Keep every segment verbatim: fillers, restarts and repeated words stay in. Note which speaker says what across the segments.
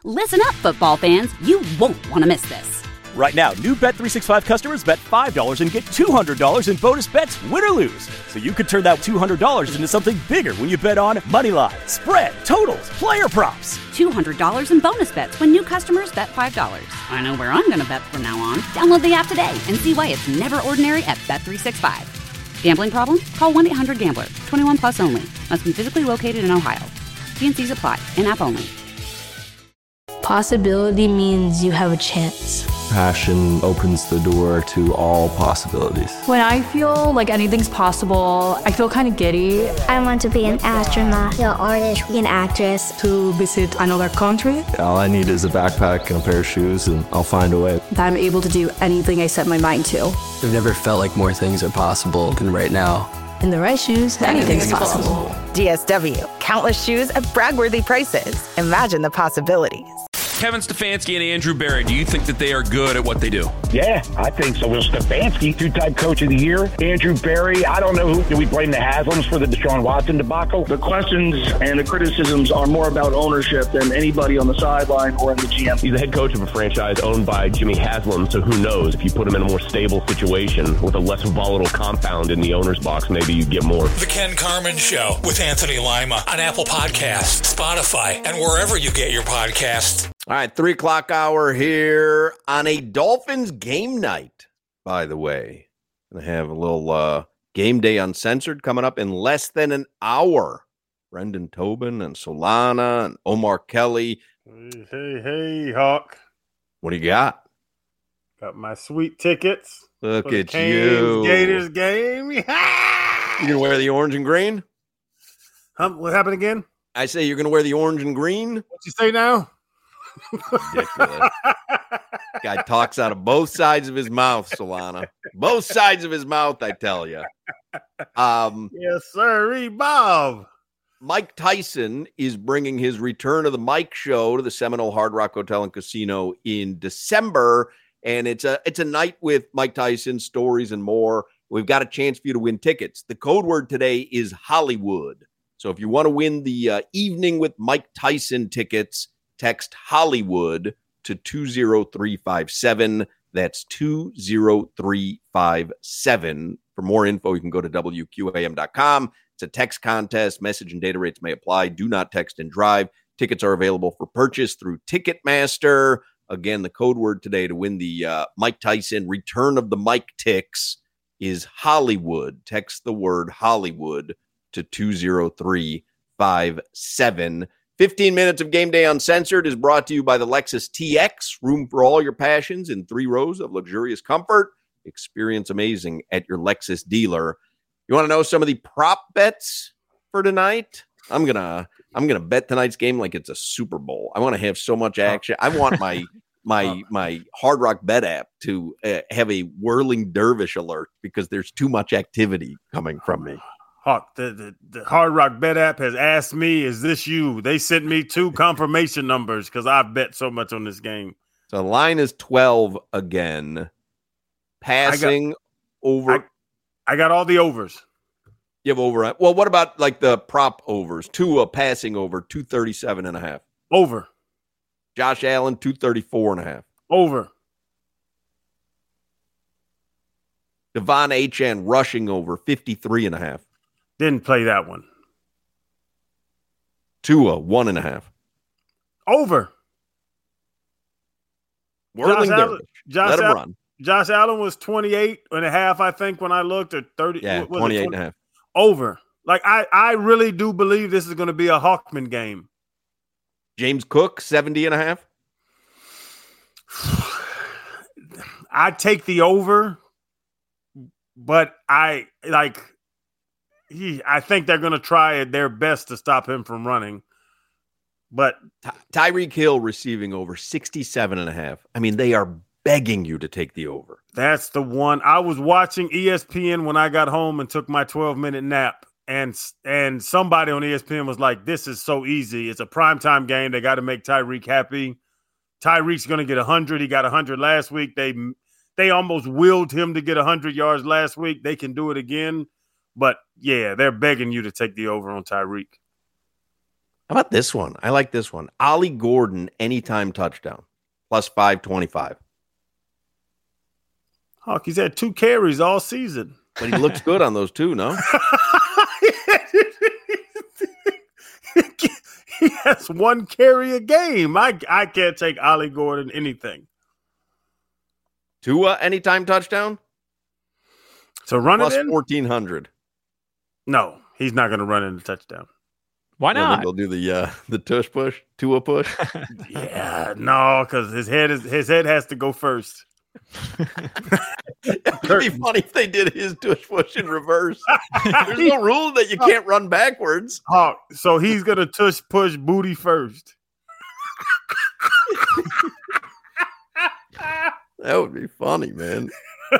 Speaker 1: Listen up, football fans. You won't want to miss this.
Speaker 2: Right now, new Bet three sixty-five customers bet five dollars and get two hundred dollars in bonus bets, win or lose. So you could turn that two hundred dollars into something bigger when you bet on money line, spread, totals, player props.
Speaker 1: two hundred dollars in bonus bets when new customers bet five dollars. I know where I'm going to bet from now on. Download the app today and see why it's never ordinary at Bet three sixty-five. Gambling problem? Call one eight hundred gambler. twenty-one plus only. Must be physically located in Ohio. T and C's apply. In-app only.
Speaker 3: Possibility means you have a chance.
Speaker 4: Passion opens the door to all possibilities.
Speaker 5: When I feel like anything's possible, I feel kind of giddy.
Speaker 6: I want to be an astronaut, an artist, an actress.
Speaker 7: To visit another country.
Speaker 4: All I need is a backpack and a pair of shoes, and I'll find a way.
Speaker 7: That I'm able to do anything I set my mind to.
Speaker 8: I've never felt like more things are possible than right now.
Speaker 7: In the right shoes, anything's possible.
Speaker 9: D S W. Countless shoes at brag-worthy prices. Imagine the possibilities.
Speaker 10: Kevin Stefanski and Andrew Berry, do you think that they are good at what they do?
Speaker 11: Yeah, I think so. Will Stefanski, two-time coach of the year. Andrew Berry, I don't know who. Do we blame the Haslams for the Deshaun Watson debacle?
Speaker 12: The questions and the criticisms are more about ownership than anybody on the sideline or in the G M.
Speaker 13: He's the head coach of a franchise owned by Jimmy Haslam, so who knows? If you put him in a more stable situation with a less volatile compound in the owner's box, maybe you get more.
Speaker 14: The Ken Carman Show with Anthony Lima on Apple Podcasts, Spotify, and wherever you get your podcasts.
Speaker 15: All right, three o'clock hour here on a Dolphins game night, by the way. Going to have a little uh, game day uncensored coming up in less than an hour. Brendan Tobin and Solana and Omar Kelly.
Speaker 16: Hey, hey, hey, Hawk.
Speaker 15: What do you got?
Speaker 16: Got my sweet tickets.
Speaker 15: Look
Speaker 16: for the
Speaker 15: at
Speaker 16: Canes
Speaker 15: you.
Speaker 16: Gators game.
Speaker 15: You going to wear the orange and green?
Speaker 16: Huh, what happened again?
Speaker 15: I say you're going to wear the orange and green?
Speaker 16: What you say now?
Speaker 15: Ridiculous. Guy talks out of both sides of his mouth, Solana. Both sides of his mouth, I tell you. Um,
Speaker 16: yes, sir. Bob.
Speaker 15: Mike Tyson is bringing his Return of the Mike show to the Seminole Hard Rock Hotel and Casino in December, and it's a it's a night with Mike Tyson, stories, and more. We've got a chance for you to win tickets. The code word today is Hollywood. So if you want to win the uh, Evening with Mike Tyson tickets, text Hollywood to two zero three five seven. That's two zero three five seven. For more info, you can go to W Q A M dot com. It's a text contest. Message and data rates may apply. Do not text and drive. Tickets are available for purchase through Ticketmaster. Again, the code word today to win the uh, Mike Tyson Return of the Mike Ticks is Hollywood. Text the word Hollywood to two zero three five seven. fifteen minutes of Game Day Uncensored is brought to you by the Lexus T X. Room for all your passions in three rows of luxurious comfort. Experience amazing at your Lexus dealer. You want to know some of the prop bets for tonight? I'm gonna I'm gonna bet tonight's game like it's a Super Bowl. I want to have so much action. I want my my my Hard Rock Bet app to uh, have a whirling dervish alert because there's too much activity coming from me.
Speaker 16: Hawk, the, the, the Hard Rock Bet app has asked me, is this you? They sent me two confirmation numbers because I've bet so much on this game.
Speaker 15: So the line is twelve again. Passing
Speaker 16: I got,
Speaker 15: over.
Speaker 16: I, I got all the overs.
Speaker 15: You have over. Well, what about like the prop overs? Two a passing over, two thirty-seven and a half.
Speaker 16: Over.
Speaker 15: Josh Allen, two thirty-four and a half.
Speaker 16: Over.
Speaker 15: Devon Achane rushing over, fifty-three and a half.
Speaker 16: Didn't play that one.
Speaker 15: Tua, one and a half.
Speaker 16: Over.
Speaker 15: Whirling
Speaker 16: Josh
Speaker 15: dervish.
Speaker 16: Allen, Josh
Speaker 15: Let him
Speaker 16: Allen,
Speaker 15: run.
Speaker 16: Josh Allen was twenty-eight and a half, I think, when I looked, or thirty.
Speaker 15: Yeah,
Speaker 16: was
Speaker 15: twenty-eight
Speaker 16: it
Speaker 15: and a half.
Speaker 16: Over. Like, I, I really do believe this is going to be a Hawkman game.
Speaker 15: James Cook, seventy and a half.
Speaker 16: I'd take the over, but I, like, he. I think they're going to try their best to stop him from running. But
Speaker 15: Ty- Tyreek Hill receiving over sixty-seven and a half. I mean, they are begging you to take the over.
Speaker 16: That's the one. I was watching E S P N when I got home and took my twelve-minute nap, and and somebody on E S P N was like, this is so easy. It's a primetime game. They got to make Tyreek happy. Tyreek's going to get one hundred. He got one hundred last week. They they almost willed him to get one hundred yards last week. They can do it again. But, yeah, they're begging you to take the over on Tyreek.
Speaker 15: How about this one? I like this one. Ollie Gordon, anytime touchdown, plus five twenty-five.
Speaker 16: Hawk, he's had two carries all season.
Speaker 15: But he looks good on those two, no?
Speaker 16: He has one carry a game. I, I can't take Ollie Gordon anything.
Speaker 15: Tua, anytime touchdown?
Speaker 16: So run
Speaker 15: plus
Speaker 16: it in?
Speaker 15: fourteen hundred.
Speaker 16: No, he's not going to run in the touchdown.
Speaker 17: Why not?
Speaker 15: They'll do the uh, the tush push, Tua push.
Speaker 16: Yeah, no, because his head is his head has to go first.
Speaker 15: It'd be funny if they did his tush push in reverse. There's no rule that you can't run backwards.
Speaker 16: Oh, so he's gonna tush push booty first.
Speaker 15: That would be funny, man.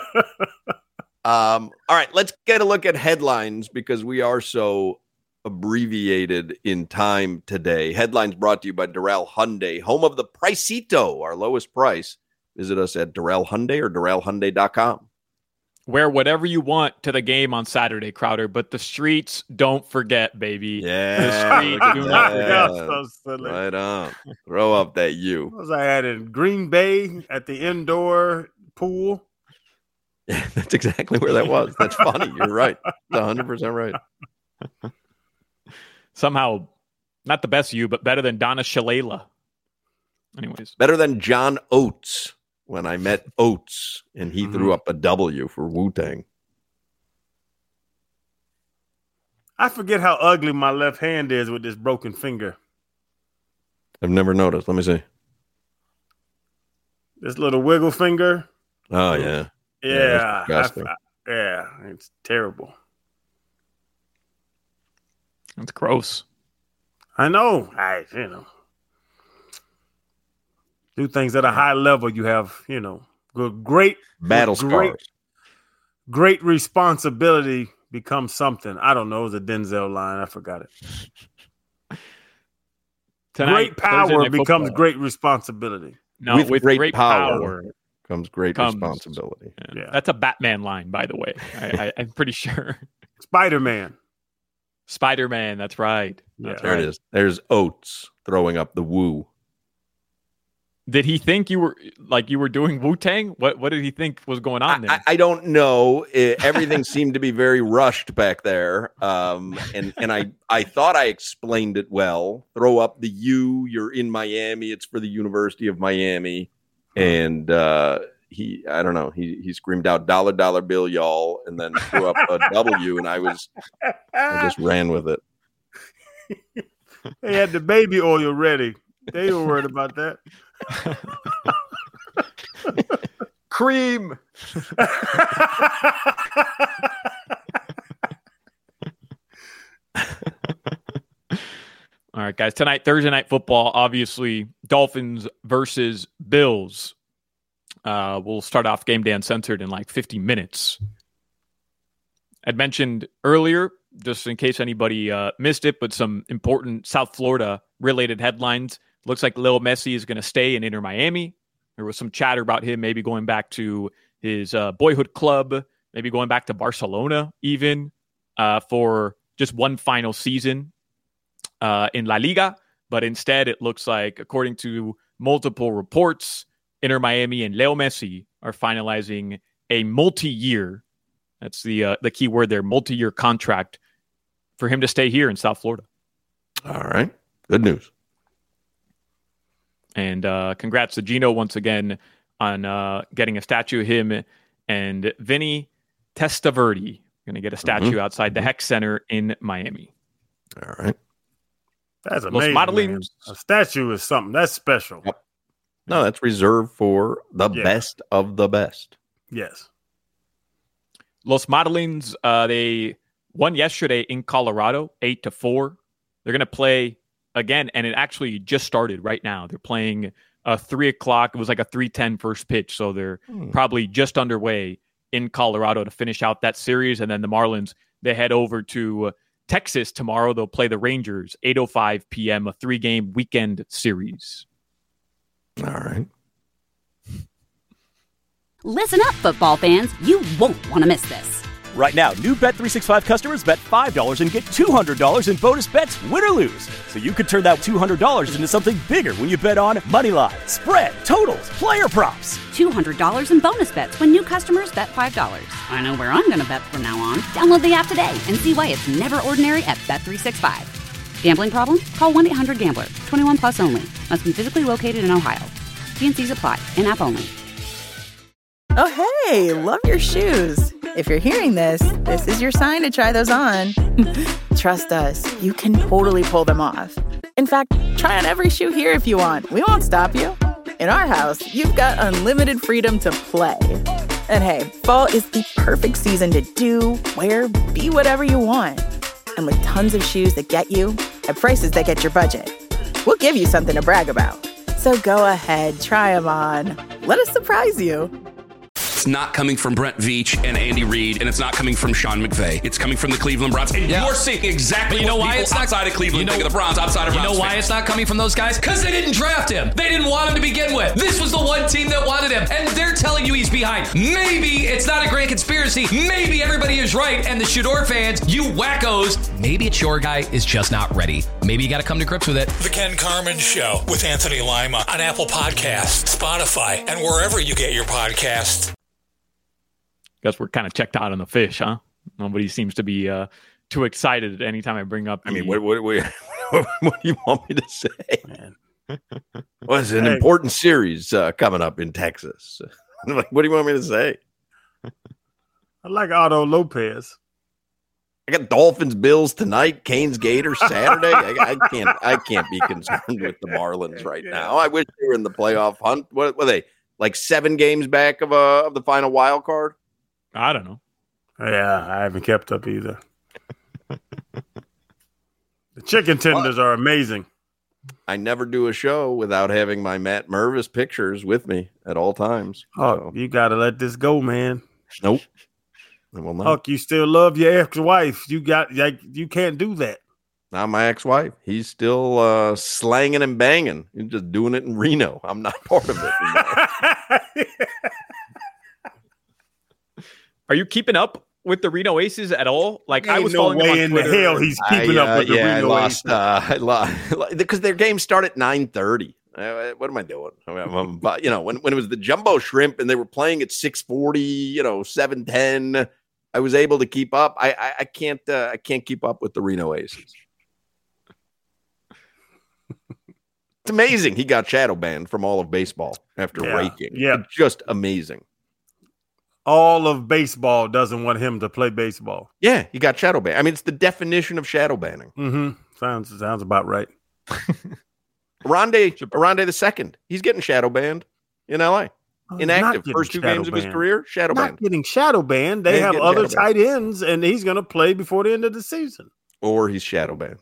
Speaker 15: um, all right, let's get a look at headlines because we are so abbreviated in time today. Headlines brought to you by Doral Hyundai, home of the Pricito, our lowest price. Visit us at Doral Hyundai or Doral Hyundai dot com.
Speaker 17: Wear whatever you want to the game on Saturday, Crowder, but the streets don't forget, baby.
Speaker 15: Yeah.
Speaker 17: The streets do not forget.
Speaker 16: So silly.
Speaker 15: Right on. Throw up that U.
Speaker 16: What was I at in Green Bay at the indoor pool?
Speaker 15: Yeah, that's exactly where that was. That's funny. You're right. That's one hundred percent right.
Speaker 17: Somehow, not the best U, but better than Donna Shalala. Anyways.
Speaker 15: Better than John Oates when I met Oates and he mm-hmm. threw up a W for Wu-Tang.
Speaker 16: I forget how ugly my left hand is with this broken finger.
Speaker 15: I've never noticed. Let me see.
Speaker 16: This little wiggle finger.
Speaker 15: Oh, yeah.
Speaker 16: Yeah.
Speaker 15: Yeah,
Speaker 16: I, I, yeah it's terrible.
Speaker 17: That's gross.
Speaker 16: I know. I, you know. Do things at a high level. You have, you know, good, great
Speaker 15: battle
Speaker 16: great,
Speaker 15: scars.
Speaker 16: Great responsibility becomes something. I don't know. It was a Denzel line. I forgot it.
Speaker 17: Tonight,
Speaker 16: great power becomes great responsibility.
Speaker 17: No,
Speaker 15: with,
Speaker 17: with
Speaker 15: great,
Speaker 17: great
Speaker 15: power,
Speaker 17: power
Speaker 15: comes great comes, responsibility.
Speaker 17: Yeah. yeah, that's a Batman line, by the way. I, I, I'm pretty sure.
Speaker 16: Spider-Man.
Speaker 17: Spider-Man. That's right. That's
Speaker 15: there
Speaker 17: right.
Speaker 15: it is. There's Oates throwing up the woo.
Speaker 17: Did he think you were like you were doing Wu-Tang? What What did he think was going on there?
Speaker 15: I, I don't know. It, everything seemed to be very rushed back there, um, and and I I thought I explained it well. Throw up the U. You're in Miami. It's for the University of Miami, and uh, he I don't know. He he screamed out dollar dollar bill y'all, and then threw up a W, and I was I just ran with it.
Speaker 16: They had the baby oil ready. They were worried about that.
Speaker 17: Cream. All right, guys. Tonight, Thursday Night Football, obviously, Dolphins versus Bills. Uh, we'll start off Game Day Uncensored in like fifty minutes. I'd mentioned earlier, just in case anybody uh, missed it, but some important South Florida-related headlines. Looks like Lil Messi is going to stay in Inter Miami. There was some chatter about him maybe going back to his uh, boyhood club, maybe going back to Barcelona even uh, for just one final season uh, in La Liga. But instead, it looks like, according to multiple reports, Inter Miami and Leo Messi are finalizing a multi-year, that's the uh, the key word there, multi-year contract for him to stay here in South Florida.
Speaker 15: All right. Good news.
Speaker 17: And uh, congrats to Gino once again on uh, getting a statue of him and Vinny Testaverde. Going to get a statue mm-hmm. outside the Heck Center in Miami.
Speaker 15: All right.
Speaker 16: That's amazing. Man. A statue is something. That's special.
Speaker 15: Yep. No, that's reserved for the yeah. best of the best.
Speaker 16: Yes.
Speaker 17: Los Modelings, uh, they won yesterday in Colorado, eight to four. They're going to play again, and it actually just started right now. They're playing a three o'clock. It was like a three ten first pitch, so they're hmm. probably just underway in Colorado to finish out that series. And then the Marlins, they head over to Texas tomorrow. They'll play the Rangers, eight oh five p.m., a three-game weekend series.
Speaker 15: All right.
Speaker 1: Listen up, football fans. You won't want to miss this.
Speaker 2: Right now, new Bet three sixty-five customers bet five dollars and get two hundred dollars in bonus bets, win or lose. So you could turn that two hundred dollars into something bigger when you bet on money line, spread, totals, player props.
Speaker 1: two hundred dollars in bonus bets when new customers bet five dollars. I know where I'm going to bet from now on. Download the app today and see why it's never ordinary at Bet three sixty-five. Gambling problem? Call one eight hundred gambler. twenty-one plus only. Must be physically located in Ohio. T and C's apply. In-app only.
Speaker 9: Oh, hey, love your shoes. If you're hearing this, this is your sign to try those on. Trust us, you can totally pull them off. In fact, try on every shoe here if you want. We won't stop you. In our house, you've got unlimited freedom to play. And hey, fall is the perfect season to do, wear, be whatever you want. And with tons of shoes that get you at prices that get your budget, we'll give you something to brag about. So go ahead, try them on. Let us surprise you.
Speaker 10: It's not coming from Brent Veach and Andy Reid, and it's not coming from Sean McVay. It's coming from the Cleveland Browns. And yeah. you're seeing exactly
Speaker 18: you know
Speaker 10: what
Speaker 18: why
Speaker 10: people
Speaker 18: it's not,
Speaker 10: outside of Cleveland
Speaker 18: you know,
Speaker 10: think of the Browns, outside of
Speaker 18: You
Speaker 10: Browns
Speaker 18: know why
Speaker 10: fans.
Speaker 18: it's not coming from those guys? Because they didn't draft him. They didn't want him to begin with. This was the one team that wanted him, and they're telling you he's behind. Maybe it's not a great conspiracy. Maybe everybody is right, and the Shador fans, you wackos, maybe it's your guy is just not ready. Maybe you got to come to grips with it.
Speaker 14: The Ken Carman Show with Anthony Lima on Apple Podcasts, Spotify, and wherever you get your podcasts.
Speaker 17: Guess we're kind of checked out on the fish, huh? Nobody seems to be uh, too excited anytime I bring up.
Speaker 15: I mean,
Speaker 17: the...
Speaker 15: what, what, what, what do you want me to say, man? Well, it's an hey. important series uh, coming up in Texas. Like, what do you want me to say?
Speaker 16: I like Otto Lopez.
Speaker 15: I got Dolphins, Bills tonight. Canes, Gators Saturday. I, I can't. I can't be concerned with the Marlins right now. I wish they were in the playoff hunt. What were they? Like seven games back of uh, of the final wild card.
Speaker 17: I don't know.
Speaker 16: Yeah, I haven't kept up either. The chicken tenders are amazing.
Speaker 15: I never do a show without having my Matt Mervis pictures with me at all times.
Speaker 16: Oh,
Speaker 15: so.
Speaker 16: You got to let this go, man.
Speaker 15: Nope. I will not.
Speaker 16: Huck, you still love your ex-wife. You got like you can't do that.
Speaker 15: Not my ex-wife. He's still uh, slanging and banging. He's just doing it in Reno. I'm not part of it.
Speaker 17: Are you keeping up with the Reno Aces at all? Like
Speaker 16: Ain't
Speaker 17: I was
Speaker 16: no
Speaker 17: following
Speaker 16: way
Speaker 17: them on
Speaker 16: in
Speaker 17: Twitter.
Speaker 16: the hell he's keeping
Speaker 15: I,
Speaker 16: up
Speaker 15: uh,
Speaker 16: with the
Speaker 15: yeah,
Speaker 16: Reno
Speaker 15: I lost,
Speaker 16: Aces.
Speaker 15: uh, I lost because their games start at nine thirty. Uh, what am I doing? I mean, I'm, I'm, you know, when, when it was the Jumbo Shrimp and they were playing at six forty, you know, seven ten, I was able to keep up. I I, I can't uh, I can't keep up with the Reno Aces. It's amazing he got shadow banned from all of baseball after
Speaker 16: yeah,
Speaker 15: raking.
Speaker 16: Yeah,
Speaker 15: it's just amazing.
Speaker 16: All of baseball doesn't want him to play baseball.
Speaker 15: Yeah, he got shadow banned. I mean, it's the definition of shadow banning.
Speaker 16: Mm-hmm. Sounds sounds about right.
Speaker 15: Rondé, Rondé the second, he's getting shadow banned in L A.
Speaker 16: Oh,
Speaker 15: Inactive. First two games
Speaker 16: banned.
Speaker 15: of his career, shadow
Speaker 16: not
Speaker 15: banned.
Speaker 16: Getting shadow banned. They have other tight ends, and he's going to play before the end of the season.
Speaker 15: Or he's shadow banned.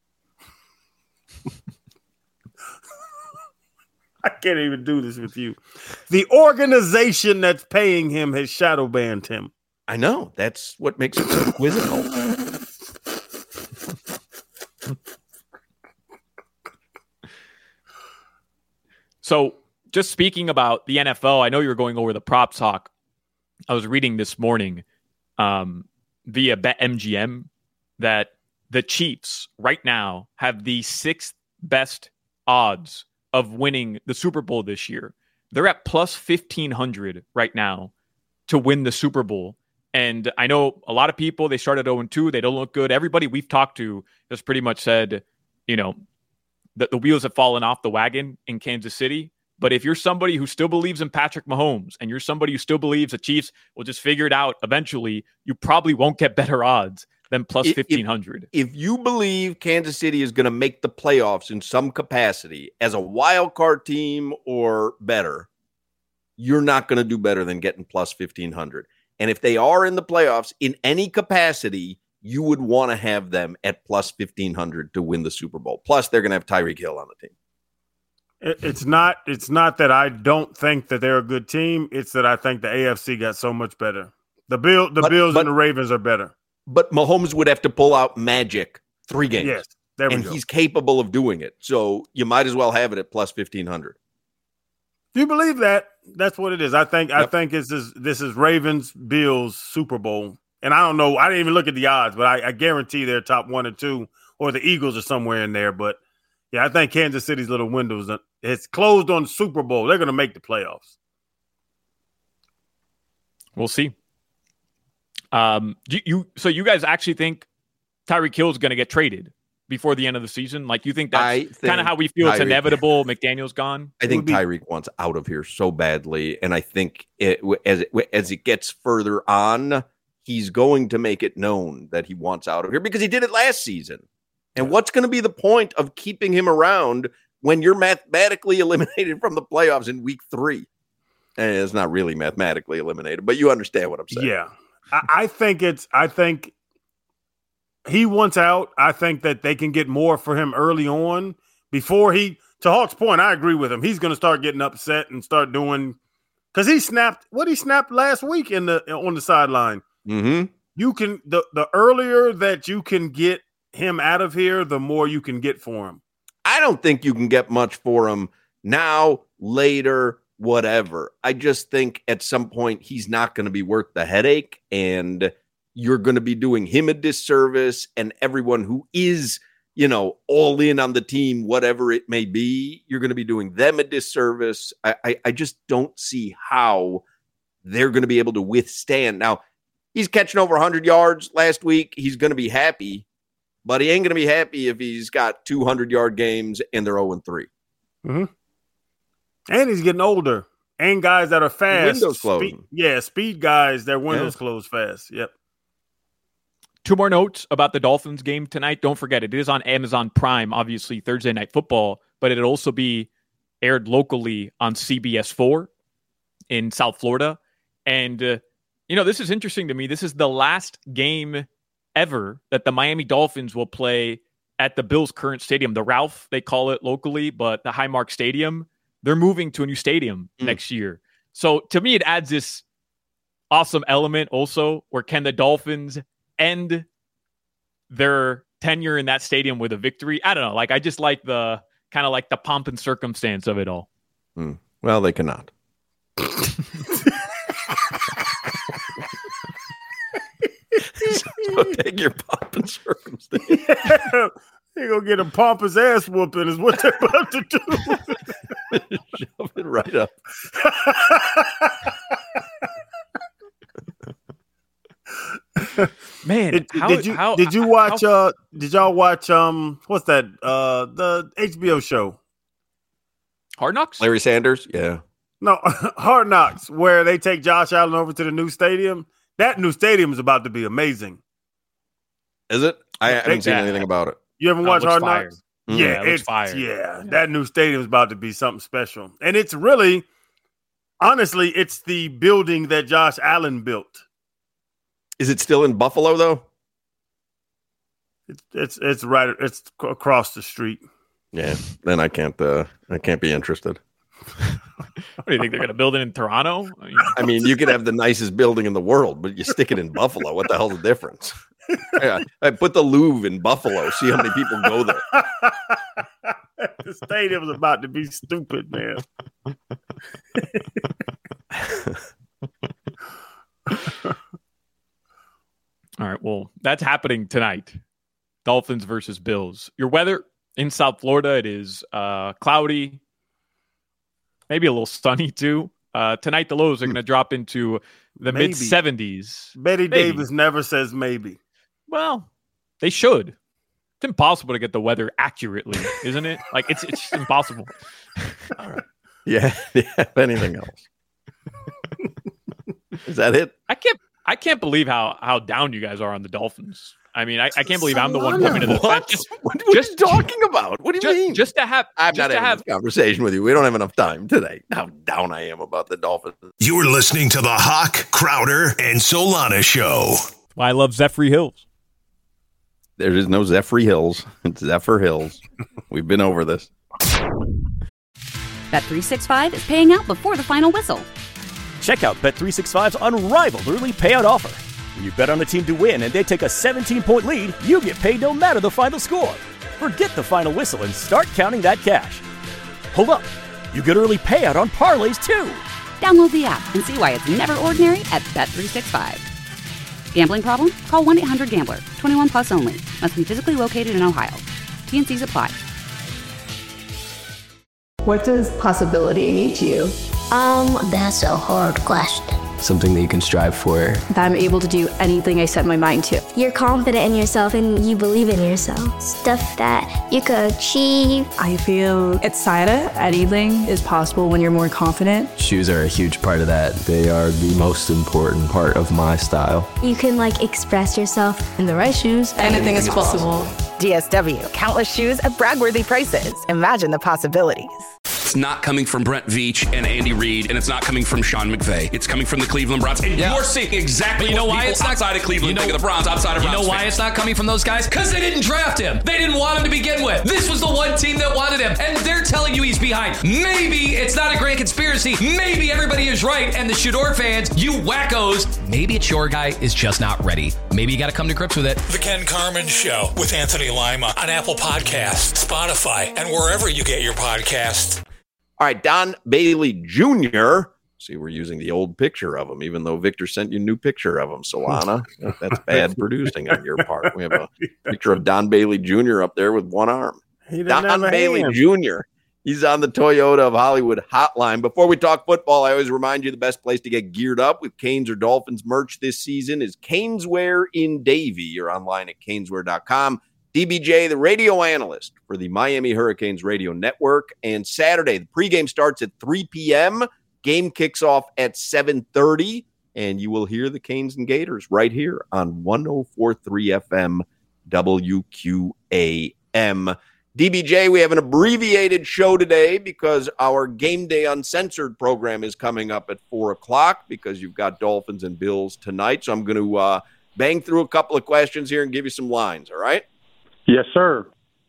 Speaker 16: I can't even do this with you. The organization that's paying him has shadow banned him.
Speaker 15: I know. That's what makes it so quizzical.
Speaker 17: So, just speaking about the N F L, I know you were going over the prop talk. I was reading this morning um, via BetMGM that the Chiefs right now have the sixth best odds of winning the Super Bowl this year. They're at plus fifteen hundred right now to win the Super Bowl. And I know a lot of people, they started oh and two. They don't look good. Everybody we've talked to has pretty much said, you know, that the wheels have fallen off the wagon in Kansas City. But if you're somebody who still believes in Patrick Mahomes and you're somebody who still believes the Chiefs will just figure it out eventually, you probably won't get better odds than plus fifteen hundred.
Speaker 15: If, if you believe Kansas City is going to make the playoffs in some capacity as a wild card team or better, you're not going to do better than getting plus fifteen hundred. And if they are in the playoffs in any capacity, you would want to have them at plus fifteen hundred to win the Super Bowl. Plus, they're going to have Tyreek Hill on the team.
Speaker 16: It's not It's not that I don't think that they're a good team. It's that I think the A F C got so much better. The Bill, the but, Bills but, and the Ravens are better.
Speaker 15: But Mahomes would have to pull out magic three games.
Speaker 16: Yes, there we
Speaker 15: and
Speaker 16: go.
Speaker 15: He's capable of doing it. So you might as well have it at plus fifteen hundred.
Speaker 16: Do you believe that? That's what it is. I think. Yep. I think this is this is Ravens Bills Super Bowl, And I don't know. I didn't even look at the odds, but I, I guarantee they're top one or two, or the Eagles are somewhere in there. But, yeah, I think Kansas City's little windows, it's closed on the Super Bowl. They're going to make the playoffs.
Speaker 17: We'll see. Um, you, you So you guys actually think Tyreek Hill is going to get traded before the end of the season? Like, you think that's kind of how we feel? Tyreek, it's inevitable. McDaniel's gone.
Speaker 15: I think Tyreek wants out of here so badly, and I think it, as it, as it gets further on, he's going to make it known that he wants out of here because he did it last season. And what's going to be the point of keeping him around when you're mathematically eliminated from the playoffs in week three? And it's not really mathematically eliminated, but you understand what I'm saying.
Speaker 16: Yeah, I, I think it's. I think. He wants out. I think that they can get more for him early on before he, to Hawk's point, I agree with him. He's going to start getting upset and start doing, because he snapped, what he snapped last week in the on the sideline.
Speaker 15: Mm-hmm.
Speaker 16: You can, the, the earlier that you can get him out of here, the more you can get for him.
Speaker 15: I don't think you can get much for him now, later, whatever. I just think at some point he's not going to be worth the headache, and you're going to be doing him a disservice, and everyone who is, you know, all in on the team, whatever it may be, you're going to be doing them a disservice. I, I, I just don't see how they're going to be able to withstand. Now, he's catching over one hundred yards last week. He's going to be happy, but he ain't going to be happy if he's got two hundred-yard games and they're oh and three.
Speaker 16: Mm-hmm. And he's getting older. And guys that are fast.
Speaker 15: Windows closing.
Speaker 16: Speed, yeah, speed guys, their windows yeah. close fast. Yep.
Speaker 17: Two more notes about the Dolphins game tonight. Don't forget, it is on Amazon Prime, obviously Thursday Night Football, but it'll also be aired locally on C B S four in South Florida. And, uh, you know, this is interesting to me. This is the last game ever that the Miami Dolphins will play at the Bills' current stadium. The Ralph, they call it locally, but the Highmark Stadium, they're moving to a new stadium mm. next year. So to me, it adds this awesome element also, where can the Dolphins end their tenure in that stadium with a victory? I don't know. Like, I just like the kind of like the pomp and circumstance of it all.
Speaker 15: Mm. Well, they cannot. So take your pomp and circumstance.
Speaker 16: Yeah. They're going to get a pompous ass whooping is what they're about to do.
Speaker 15: Shove it right up.
Speaker 17: Man,
Speaker 16: did,
Speaker 17: how,
Speaker 16: did you
Speaker 17: how,
Speaker 16: did you
Speaker 17: how,
Speaker 16: watch?
Speaker 17: How,
Speaker 16: uh, did y'all watch? Um, what's that? Uh, the H B O show,
Speaker 17: Hard Knocks.
Speaker 15: Larry Sanders. Yeah.
Speaker 16: No, Hard Knocks, where they take Josh Allen over to the new stadium. That new stadium is about to be amazing.
Speaker 15: Is it? I haven't they, seen yeah. anything about it.
Speaker 16: You haven't watched
Speaker 17: oh,
Speaker 16: Hard
Speaker 17: fire.
Speaker 16: Knocks?
Speaker 17: Mm-hmm.
Speaker 16: Yeah,
Speaker 17: yeah, it
Speaker 16: it's
Speaker 17: fire.
Speaker 16: Yeah,
Speaker 17: yeah,
Speaker 16: that new stadium is about to be something special, and it's really, honestly, it's the building that Josh Allen built.
Speaker 15: Is it still in Buffalo though?
Speaker 16: It's it's it's right. It's across the street.
Speaker 15: Yeah, then I can't. Uh, I can't be interested.
Speaker 17: What do you think they're going to build it in Toronto? I mean,
Speaker 15: I mean, you could have the nicest building in the world, but you stick it in Buffalo. What the hell's the difference? Yeah, I put the Louvre in Buffalo. See how many people go there.
Speaker 16: The stadium's about to be stupid, man.
Speaker 17: All right, well, that's happening tonight. Dolphins versus Bills. Your weather in South Florida, it is uh, cloudy, maybe a little sunny too. Uh, tonight, the lows are going to drop into the mid seventies.
Speaker 16: Betty maybe. Davis never says maybe.
Speaker 17: Well, they should. It's impossible to get the weather accurately, isn't it? Like, it's it's just impossible.
Speaker 15: All right. Yeah, yeah. Anything else? Is that it?
Speaker 17: I can't. I can't believe how how down you guys are on the Dolphins. I mean, I, I can't believe I'm the one coming to the
Speaker 15: what?
Speaker 17: Just,
Speaker 15: what are
Speaker 17: just
Speaker 15: you talking about? What do you
Speaker 17: just,
Speaker 15: mean?
Speaker 17: Just to have,
Speaker 15: I'm
Speaker 17: just
Speaker 15: not
Speaker 17: to
Speaker 15: having
Speaker 17: have
Speaker 15: this conversation with you. We don't have enough time today. How down I am about the Dolphins.
Speaker 19: You're listening to the Hawk, Crowder, and Solana show.
Speaker 17: I love Zephyr Hills.
Speaker 15: There is no Zephyr Hills. It's Zephyr Hills. We've been over this.
Speaker 1: Bet three sixty-five is paying out before the final whistle.
Speaker 2: Check out Bet three sixty-five's unrivaled early payout offer. When you bet on a team to win and they take a seventeen-point lead, you get paid no matter the final score. Forget the final whistle and start counting that cash. Hold up. You get early payout on parlays, too.
Speaker 1: Download the app and see why it's never ordinary at Bet three sixty-five. Gambling problem? Call one eight hundred gambler. twenty-one plus only. Must be physically located in Ohio. T and Cs apply.
Speaker 7: What does possibility mean to you?
Speaker 6: Um, that's a hard question.
Speaker 8: Something that you can strive for.
Speaker 7: That I'm able to do anything I set my mind to.
Speaker 6: You're confident in yourself and you believe in yourself. Stuff that you could achieve.
Speaker 7: I feel excited. Anything is possible when you're more confident.
Speaker 8: Shoes are a huge part of that.
Speaker 4: They are the most important part of my style.
Speaker 6: You can like express yourself.
Speaker 7: In the right shoes, anything, anything is possible. possible.
Speaker 9: D S W, countless shoes at brag-worthy prices. Imagine the possibilities.
Speaker 10: It's not coming from Brent Veach and Andy Reid, and it's not coming from Sean McVay. It's coming from the Cleveland Browns. And yeah. you're seeing exactly but you know what why people it's not, outside of Cleveland you know, think of the Browns, outside of
Speaker 18: You
Speaker 10: Browns
Speaker 18: know why
Speaker 10: fans.
Speaker 18: it's not coming from those guys? Because they didn't draft him. They didn't want him to begin with. This was the one team that wanted him, and they're telling you he's behind. Maybe it's not a grand conspiracy. Maybe everybody is right, and the Shador fans, you wackos, maybe it's your guy is just not ready. Maybe you got to come to grips with it.
Speaker 14: The Ken Carman Show with Anthony Lima on Apple Podcasts, Spotify, and wherever you get your podcasts.
Speaker 15: All right, Don Bailey Junior See, we're using the old picture of him, even though Victor sent you a new picture of him, Solana. That's bad producing on your part. We have a picture of Don Bailey Junior up there with one arm. Don Bailey hand. Junior He's on the Toyota of Hollywood hotline. Before we talk football, I always remind you the best place to get geared up with Canes or Dolphins merch this season is Caneswear in Davie. You're online at caneswear dot com. D B J, the radio analyst for the Miami Hurricanes radio network. And Saturday, the pregame starts at three p.m. Game kicks off at seven thirty. And you will hear the Canes and Gators right here on one oh four point three F M W Q A M. D B J, we have an abbreviated show today because our Game Day Uncensored program is coming up at four o'clock because you've got Dolphins and Bills tonight. So I'm going to uh, bang through a couple of questions here and give you some lines, all right?
Speaker 20: Yes, sir.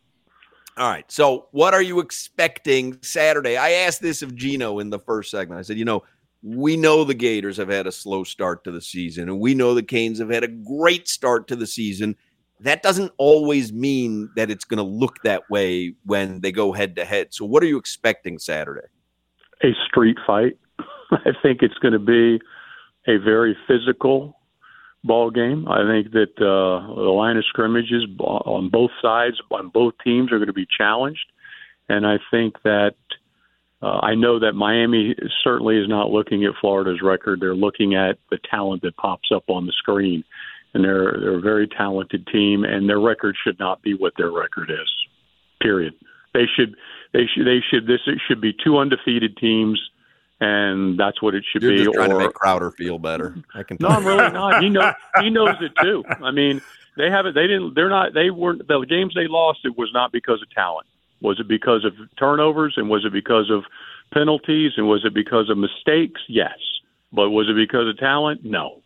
Speaker 15: All right. So what are you expecting Saturday? I asked this of Gino in the first segment. I said, you know, we know the Gators have had a slow start to the season, and we know the Canes have had a great start to the season. That doesn't always mean that it's going to look that way when they go head-to-head. So what are you expecting Saturday?
Speaker 20: A street fight. I think it's going to be a very physical ball game. I think that uh, the line of scrimmages on both sides, on both teams, are going to be challenged. And I think that uh, I know that Miami certainly is not looking at Florida's record. They're looking at the talent that pops up on the screen. And they're they're a very talented team, and their record should not be what their record is. Period. They should they should they should this it should be two undefeated teams. And that's what it should
Speaker 15: You're
Speaker 20: be.
Speaker 15: Just trying
Speaker 20: or,
Speaker 15: to make Crowder feel better. I can.
Speaker 20: No, I'm really not. He knows. He knows it too. I mean, they haven't. They didn't. They're not. They weren't. The games they lost, it was not because of talent. Was it because of turnovers? And was it because of penalties? And was it because of mistakes? Yes. But was it because of talent? No.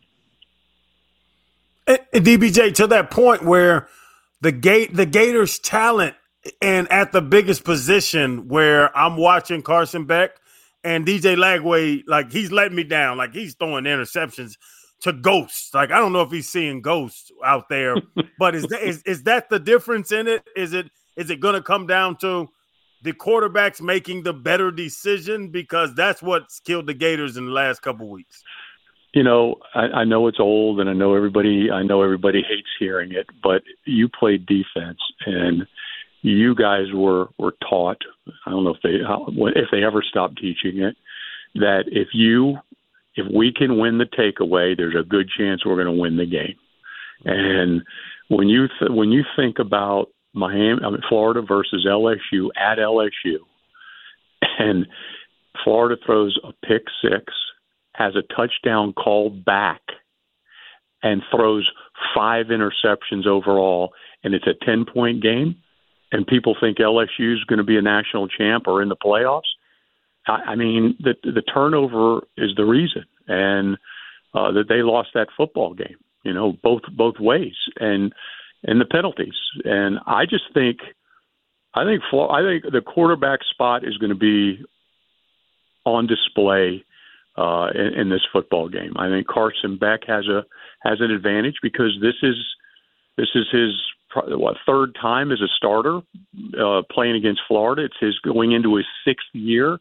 Speaker 16: And, and D B J, to that point where the gate, the Gators' talent, and at the biggest position where I'm watching Carson Beck. And D J Lagway, like, he's letting me down. Like, he's throwing interceptions to ghosts. Like, I don't know if he's seeing ghosts out there. But is that, is, is that the difference in it? Is it is it going to come down to the quarterbacks making the better decision? Because that's what's killed the Gators in the last couple weeks.
Speaker 20: You know, I, I know it's old, and I know everybody. I know everybody hates hearing it. But you played defense, and you guys were, were taught, I don't know if they how, if they ever stopped teaching it, that if you if we can win the takeaway, there's a good chance we're going to win the game. And when you th- when you think about Miami, I mean, Florida versus L S U at L S U, and Florida throws a pick six, has a touchdown called back, and throws five interceptions overall, and it's a ten-point game, and people think L S U is going to be a national champ or in the playoffs, I, I mean, the, the turnover is the reason, and uh, that they lost that football game, you know, both both ways, and and the penalties. And I just think, I think, I think the quarterback spot is going to be on display uh, in, in this football game. I think Carson Beck has a has an advantage because this is this is his. What, third time as a starter uh, playing against Florida. It's his going into his sixth year,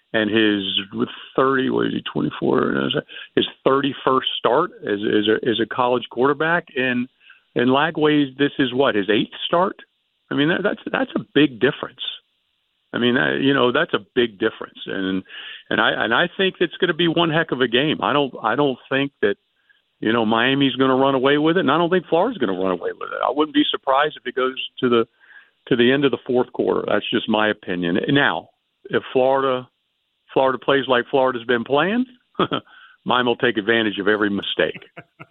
Speaker 20: and his with thirty, what is he, twenty-four? His thirty-first start as as a, as a college quarterback, and in Lagway's, this is what, his eighth start. I mean, that, that's that's a big difference. I mean, I, you know, that's a big difference, and and I and I think it's going to be one heck of a game. I don't I don't think that, you know, Miami's going to run away with it, and I don't think Florida's going to run away with it. I wouldn't be surprised if it goes to the to the end of the fourth quarter. That's just my opinion. Now, if Florida Florida plays like Florida's been playing, Miami will take advantage of every mistake.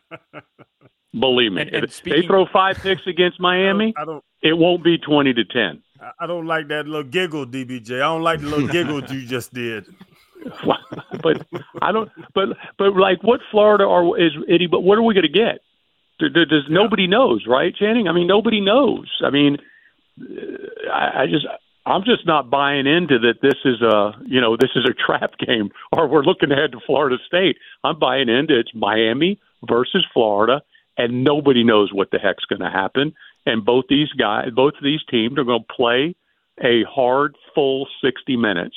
Speaker 20: Believe me,
Speaker 16: And- and
Speaker 20: if
Speaker 16: speaking-
Speaker 20: they throw five picks against Miami,
Speaker 16: I don't.
Speaker 20: it won't be twenty to ten.
Speaker 16: I don't like that little giggle, D B J. I don't like the little giggle you just did.
Speaker 20: But I don't. But but like, what Florida are is Eddie? But what are we going to get? There, there, there's nobody knows, right, Channing? I mean, nobody knows. I mean, I, I just I'm just not buying into that. This is a you know this is a trap game, or we're looking ahead to Florida State. I'm buying into it's Miami versus Florida, and nobody knows what the heck's going to happen. And both these guys, both of these teams are going to play a hard, full sixty minutes.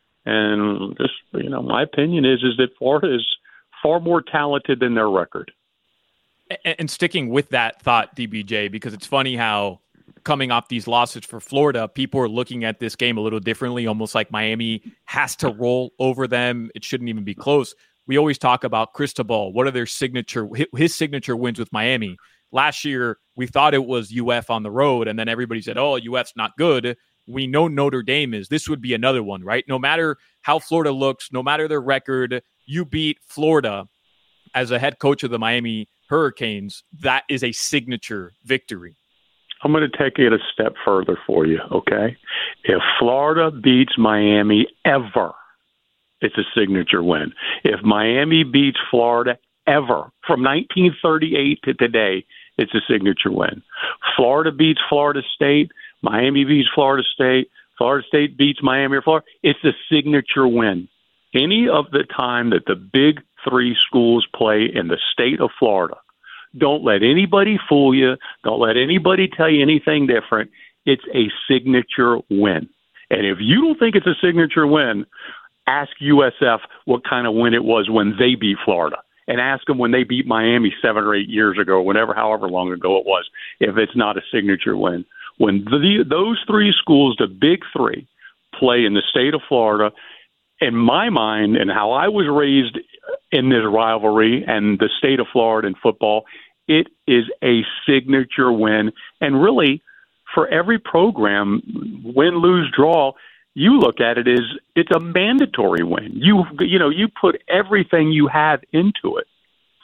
Speaker 20: And just, you know, my opinion is is that Florida is far more talented than their record.
Speaker 17: And, and sticking with that thought, D B J, because it's funny how coming off these losses for Florida, people are looking at this game a little differently, almost like Miami has to roll over them. It shouldn't even be close. We always talk about Cristobal. What are their signature, his signature wins with Miami? Last year, we thought it was U F on the road, and then everybody said, oh, U F's not good. We know Notre Dame is. This would be another one, right? No matter how Florida looks, no matter their record, you beat Florida as a head coach of the Miami Hurricanes. That is a signature victory.
Speaker 20: I'm going to take it a step further for you, okay? If Florida beats Miami ever, it's a signature win. If Miami beats Florida ever, from nineteen thirty-eight to today, it's a signature win. Florida beats Florida State, Miami beats Florida State, Florida State beats Miami or Florida, it's a signature win. Any of the time that the big three schools play in the state of Florida, don't let anybody fool you. Don't let anybody tell you anything different. It's a signature win. And if you don't think it's a signature win, ask U S F what kind of win it was when they beat Florida. And ask them when they beat Miami seven or eight years ago, whenever, however long ago it was, if it's not a signature win. When the, those three schools, the big three, play in the state of Florida, in my mind and how I was raised in this rivalry and the state of Florida in football, it is a signature win. And really, for every program, win, lose, draw, you look at it as it's a mandatory win. You you know, you put everything you have into it.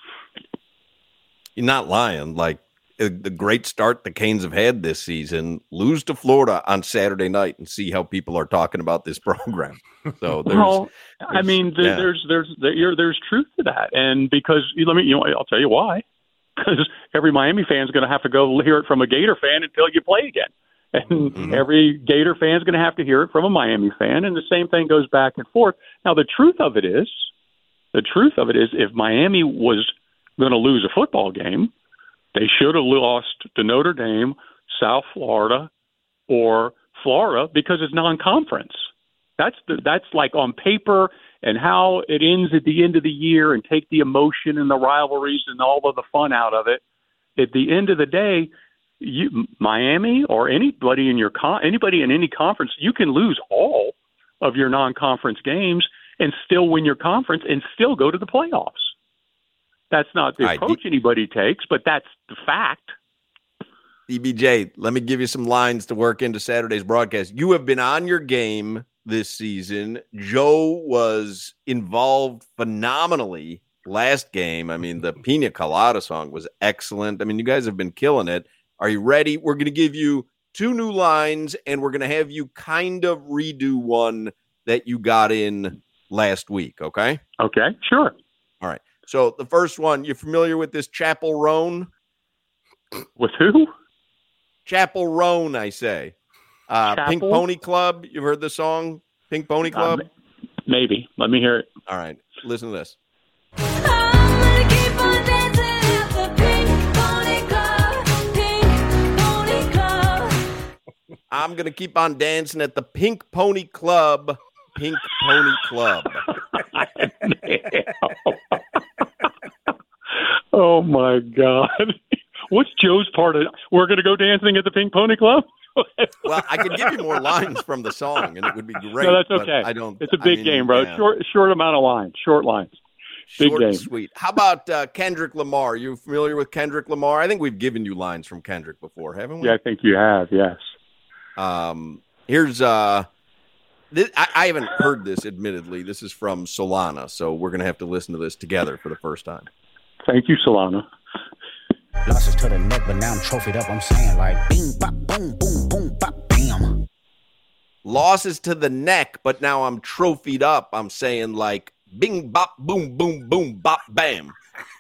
Speaker 15: You're not lying. Like the great start the Canes have had this season, lose to Florida on Saturday night and see how people are talking about this program. So there's,
Speaker 20: well,
Speaker 15: there's
Speaker 20: I mean, there,
Speaker 15: yeah.
Speaker 20: there's there's there, there's truth to that, and because let me, you know, I'll tell you why. Because every Miami fan is going to have to go hear it from a Gator fan until you play again. And mm-hmm. every Gator fan is going to have to hear it from a Miami fan, and the same thing goes back and forth. Now, the truth of it is, the truth of it is, if Miami was going to lose a football game, they should have lost to Notre Dame, South Florida, or Florida because it's non-conference. That's the, that's like on paper and how it ends at the end of the year, and take the emotion and the rivalries and all of the fun out of it. At the end of the day, You, Miami or anybody in your con- anybody in any conference, you can lose all of your non-conference games and still win your conference and still go to the playoffs. That's not the approach anybody takes, but that's the fact.
Speaker 15: D B J, let me give you some lines to work into Saturday's broadcast. You have been on your game this season. Joe was involved phenomenally last game. I mean, the Pina Colada song was excellent. I mean, you guys have been killing it. Are you ready? We're going to give you two new lines, and we're going to have you kind of redo one that you got in last week, okay?
Speaker 20: Okay, sure.
Speaker 15: All right. So the first one, you're familiar with this Chapel Roan?
Speaker 20: With who?
Speaker 15: Chapel Roan, I say. Uh,
Speaker 20: Chapel?
Speaker 15: Pink Pony Club. You've heard the song Pink Pony Club?
Speaker 20: Um, maybe. Let me hear it.
Speaker 15: All right. Listen to this. I'm going to keep on dancing at the Pink Pony Club. Pink Pony Club.
Speaker 20: Oh, my God. What's Joe's part of it? We're going to go dancing at the Pink Pony Club?
Speaker 15: Well, I could give you more lines from the song, and it would be great.
Speaker 20: No, that's okay.
Speaker 15: I don't.
Speaker 20: It's a big
Speaker 15: I mean,
Speaker 20: game, bro.
Speaker 15: Yeah.
Speaker 20: Short, short amount of lines. Short lines. Big
Speaker 15: Short
Speaker 20: game.
Speaker 15: and sweet. How about uh, Kendrick Lamar? You familiar with Kendrick Lamar? I think we've given you lines from Kendrick before, haven't we?
Speaker 20: Yeah, I think you have. Yes.
Speaker 15: Um. Here's uh. This, I, I haven't heard this, admittedly. This is from Solana, so we're gonna have to listen to this together for the first time.
Speaker 20: Thank you, Solana.
Speaker 21: Losses to the neck, but now I'm trophied up. I'm saying like bing, bop, boom, boom, boom, bop, bam.
Speaker 15: Losses to the neck, but now I'm trophied up. I'm saying like bing, bop, boom, boom, boom, bop, bam.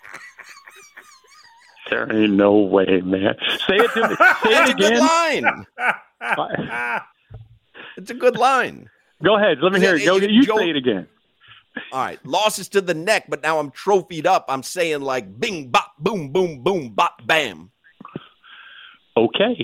Speaker 20: There ain't no way, man. Say it to me. Say it again.
Speaker 15: It's a good line. It's a good line.
Speaker 20: Go ahead. Let me hear it. Go, you
Speaker 15: Joe,
Speaker 20: say it again.
Speaker 15: All right. Losses to the neck, but now I'm trophied up. I'm saying like bing, bop, boom, boom, boom, bop, bam.
Speaker 20: Okay.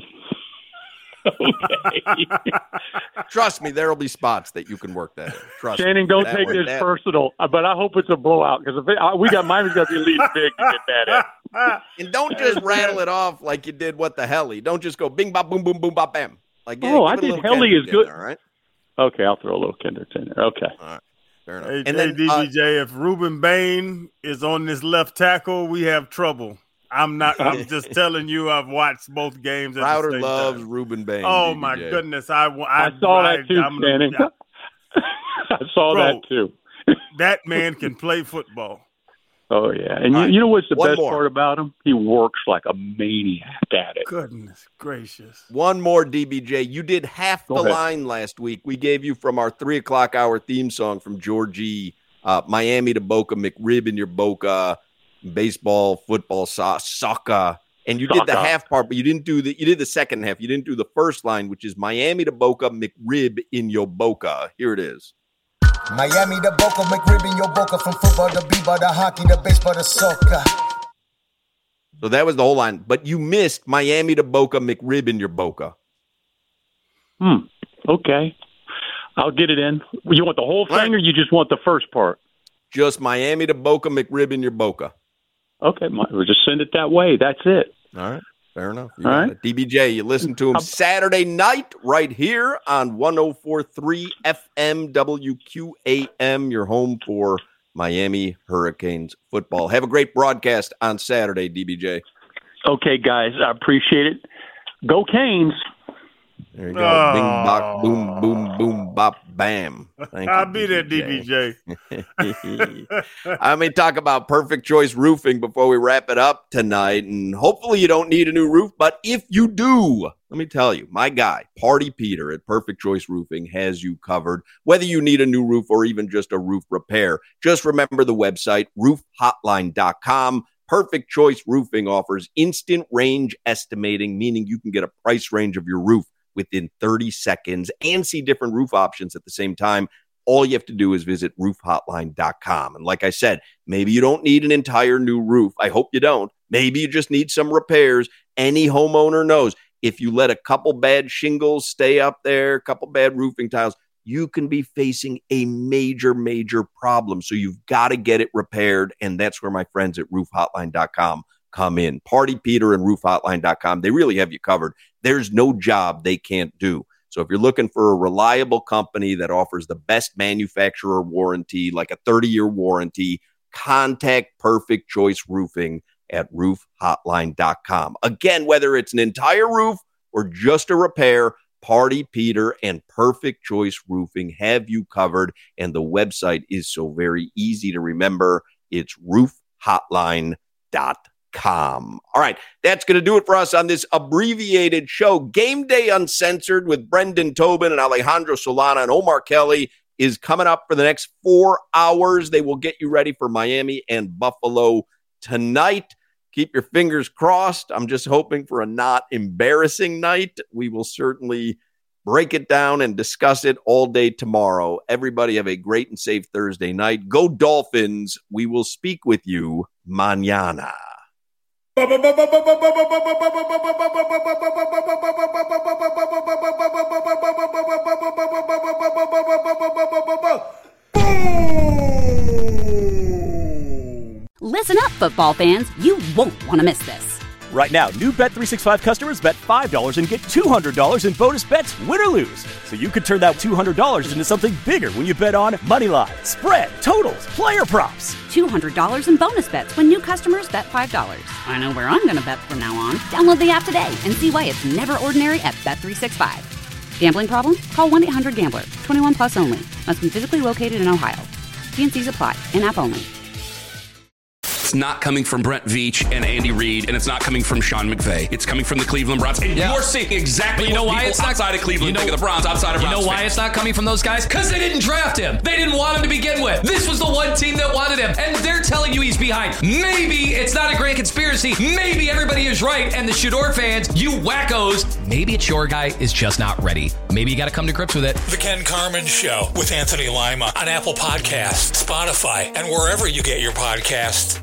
Speaker 20: Okay.
Speaker 15: Trust me, there will be spots that you can work that in. Trust
Speaker 20: Shannon,
Speaker 15: me.
Speaker 20: don't
Speaker 15: that
Speaker 20: take
Speaker 15: way,
Speaker 20: this
Speaker 15: that...
Speaker 20: personal, but I hope it's a blowout because if it, I, we got Miami's got to be leading big to get that in.
Speaker 15: And don't just rattle it off like you did what the helly. Don't just go bing, bop, boom, boom, boom, bop, bam. Like, yeah,
Speaker 20: oh, I think helly is good.
Speaker 15: All right.
Speaker 20: Okay, I'll throw a little Kendrick in there. Okay.
Speaker 15: All right. Fair enough.
Speaker 16: Hey,
Speaker 15: and
Speaker 16: hey
Speaker 15: then,
Speaker 16: D B J,
Speaker 15: uh,
Speaker 16: if Ruben Bain is on this left tackle, we have trouble. I'm not. I'm just telling you. I've watched both games. At
Speaker 15: Crowder
Speaker 16: the same
Speaker 15: loves
Speaker 16: time.
Speaker 15: Ruben Bain.
Speaker 16: Oh
Speaker 15: D B J.
Speaker 16: my goodness! I I,
Speaker 20: I saw
Speaker 16: I,
Speaker 20: that too,
Speaker 16: I'm
Speaker 20: Shannon.
Speaker 16: gonna,
Speaker 20: I saw
Speaker 16: Bro,
Speaker 20: that too.
Speaker 16: That man can play football.
Speaker 20: Oh yeah, and you,
Speaker 15: right.
Speaker 20: you know what's the
Speaker 15: One
Speaker 20: best
Speaker 15: more.
Speaker 20: part about him? He works like a maniac at it.
Speaker 16: Goodness gracious!
Speaker 15: One more, D B J. You did half
Speaker 20: Go
Speaker 15: the
Speaker 20: ahead.
Speaker 15: line last week. We gave you from our three o'clock hour theme song from Georgie, uh, Miami to Boca, McRib in your Boca, baseball, football, so- soccer. And you did the
Speaker 20: Soccer.
Speaker 15: half part, but you didn't do the you did the second half. You didn't do the first line, which is Miami to Boca, McRib in your Boca. Here it is.
Speaker 21: Miami to Boca, McRib in your Boca, from football to b-ball to hockey to baseball to soccer.
Speaker 15: So that was the whole line. But you missed Miami to Boca, McRib in your Boca.
Speaker 20: Hmm. Okay. I'll get it in. You want the whole thing,
Speaker 15: Right.
Speaker 20: or you just want the first part?
Speaker 15: Just Miami to Boca, McRib in your Boca.
Speaker 20: Okay, we'll just send it that way. That's it.
Speaker 15: All right. Fair enough. You
Speaker 20: All
Speaker 15: got
Speaker 20: right.
Speaker 15: it. D B J, you listen to him Saturday night right here on one oh four point three F M W Q A M, your home for Miami Hurricanes football. Have a great broadcast on Saturday, D B J.
Speaker 20: Okay, guys, I appreciate it. Go Canes.
Speaker 15: There you go. Oh. Bing, bop, boom, boom, boom, bop, bam. Thank
Speaker 16: I'll
Speaker 15: you,
Speaker 16: be there, D B J.
Speaker 15: I mean, talk about Perfect Choice Roofing before we wrap it up tonight. And hopefully you don't need a new roof, but if you do, let me tell you, my guy, Party Peter at Perfect Choice Roofing has you covered. Whether you need a new roof or even just a roof repair, just remember the website, roof hotline dot com. Perfect Choice Roofing offers instant range estimating, meaning you can get a price range of your roof within thirty seconds and see different roof options at the same time. All you have to do is visit roof hotline dot com. And like I said, maybe you don't need an entire new roof. I hope you don't. Maybe you just need some repairs. Any homeowner knows if you let a couple bad shingles stay up there, a couple bad roofing tiles, you can be facing a major, major problem. So you've got to get it repaired. And that's where my friends at roof hotline dot com come in. Party Peter and roof hotline dot com. They really have you covered. There's no job they can't do. So if you're looking for a reliable company that offers the best manufacturer warranty, like a thirty-year warranty, contact Perfect Choice Roofing at roof hotline dot com. Again, whether it's an entire roof or just a repair, Party Peter and Perfect Choice Roofing have you covered. And the website is so very easy to remember. It's roof hotline dot com. Com. All right, that's going to do it for us on this abbreviated show. Game Day Uncensored with Brendan Tobin and Alejandro Solana and Omar Kelly is coming up for the next four hours. They will get you ready for Miami and Buffalo tonight. Keep your fingers crossed. I'm just hoping for a not embarrassing night. We will certainly break it down and discuss it all day tomorrow. Everybody have a great and safe Thursday night. Go Dolphins. We will speak with you mañana.
Speaker 1: Listen up, football fans. You won't want to miss this.
Speaker 2: Right now, new Bet three sixty-five customers bet five dollars and get two hundred dollars in bonus bets, win or lose. So you could turn that two hundred dollars into something bigger when you bet on money line, spread, totals, player props.
Speaker 1: two hundred dollars in bonus bets when new customers bet five dollars. I know where I'm going to bet from now on. Download the app today and see why it's never ordinary at Bet three sixty-five. Gambling problem? Call one eight hundred gambler. twenty-one plus only. Must be physically located in Ohio. T N Cs apply. In-app only.
Speaker 10: It's not coming from Brent Veach and Andy Reid, and it's not coming from Sean McVay. It's coming from the Cleveland Browns. And yeah. you're seeing exactly
Speaker 18: you know
Speaker 10: what
Speaker 18: why
Speaker 10: people
Speaker 18: it's not,
Speaker 10: outside of Cleveland
Speaker 18: you know,
Speaker 10: think of the Browns, outside of
Speaker 18: You
Speaker 10: Browns
Speaker 18: know why
Speaker 10: fans.
Speaker 18: it's not coming from those guys? Because they didn't draft him. They didn't want him to begin with. This was the one team that wanted him, and they're telling you he's behind. Maybe it's not a grand conspiracy. Maybe everybody is right, and the Shador fans, you wackos, maybe it's your guy is just not ready. Maybe you got to come to grips with it.
Speaker 14: The Ken Carman Show with Anthony Lima on Apple Podcasts, Spotify, and wherever you get your podcasts.